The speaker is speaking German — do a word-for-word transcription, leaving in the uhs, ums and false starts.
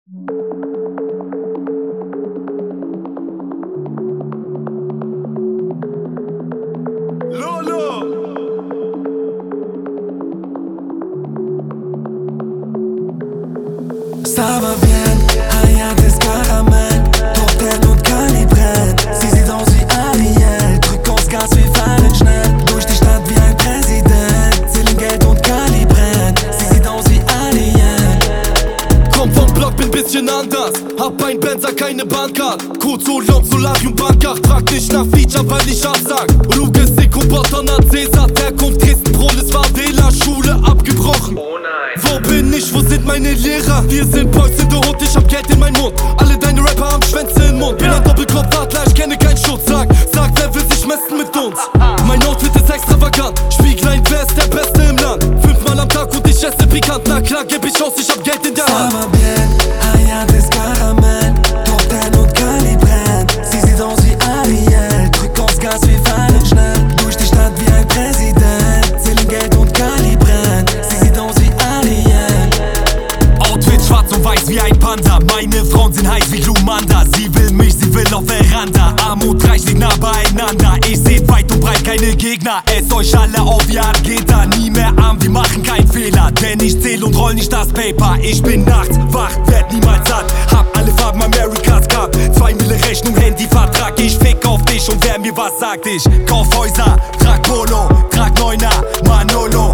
Lolo! Ça va bien, rien d'escaramel. Torten und Kalibren. Sie sieht aus wie Ariel. Drück aufs Gas, wir fahren schnell durch die Stadt wie ein Präsident. Zählen Geld und Kalibren. Sie sieht aus wie Alien. Komm vom Block, bin bisschen anders. Hab ein Benzer, keine Bahncard. Kurz Orion, Solarium, Bankach. Trag nicht nach Feature, weil ich absag. Logistik und Bottonat, Cäsar, Herkunft, Dresden, Prolis, war Wähler, Schule abgebrochen. Oh nein. Wo bin ich, wo sind meine Lehrer? Wir sind Boys in der Hut, ich hab Geld in meinen Mund. Alle deine Rapper haben Schwänze im Mund. Bin ein Doppelkopfadler, ich kenne keinen Schutz. Sag, sag, wer will sich messen mit uns? Mein Outfit ist extravagant. Spieglein, wer ist der Beste im Land? Fünfmal am Tag und ich esse pikant. Na klar, geb ich aus, ich hab Geld in der Ça Hand. va bien, rien d'escaramel. Torten und Kalibren. Sie sieht aus wie Ariel. Drück aufs Gas, wir fahren schnell durch die Stadt wie ein Präsident. Zählen Geld und Kalibren. Sie sieht aus wie Alien. Outfit schwarz und weiß wie ein Panda. Meine Frauen sind heiß wie Glumanda. Sie will mich, sie will auf Veranda. Arm und Reich liegen nah beieinander. Ich seh weit und breit keine Gegner. Esst euch alle auf wie Argeta. Nie mehr arm, wir machen keinen Fehler. Denn ich zähl und roll nicht das Paper. Ich bin nachts wach, werd niemals satt. Hab alle Farben Amerikas Cup. Zwei Mille Rechnung, Handyvertrag. Ich fick auf dich und wer mir was sagt, ich kauf Häuser, trag Polo, trag Neuner, Manolo.